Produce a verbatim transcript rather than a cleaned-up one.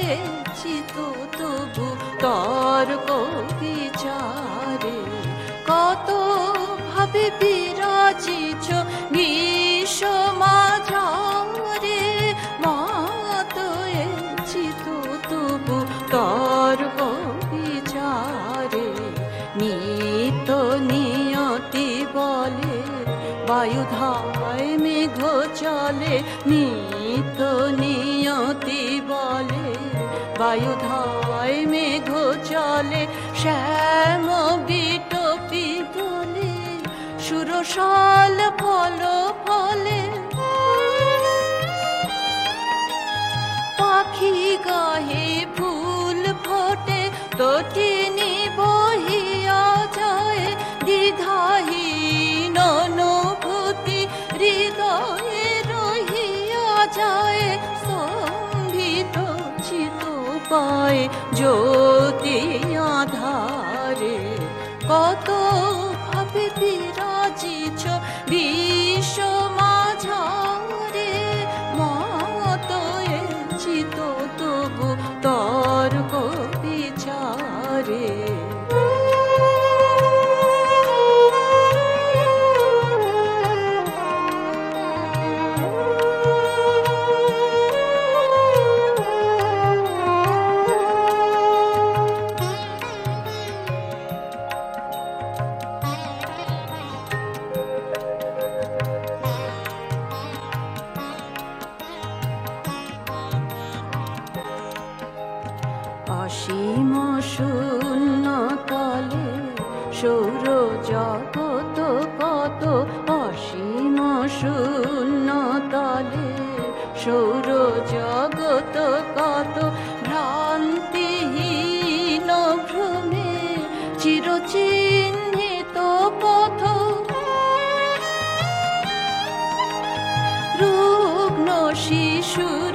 চিত তবু তর্ক বিচারে কত ভাবে বিরাজিছ বিষমাঝারে মত চিত তবু তর্ক বিচারে নিত নিয়তি বলে বায়ুধায় মেঘ চলে নিত নিয়তি বলে বায়ুধায় মেঘ চলে শ্যাম বিটপি দোলে সুরসাল ফল ফলে পাখি গাহে ফুল ফোটে তটিনী বহিয়া যায় দ্বিধাহীন অনুভূতি হৃদয়ে রহিয়া যায় সম্ভিত চিত পায় জ্যোতি আধারে কত ভাবে বিরাজিছ বিষমাঝারে মত চিত তবু তর্ক বিচারে অসীম শূন্য তলে সৌর জগত কত অসীম শূন্য তলে সৌর জগত কত ভ্রান্তিহীন ভ্রমে চিরচিহ্নিত পথ রুগ্ন শিশুর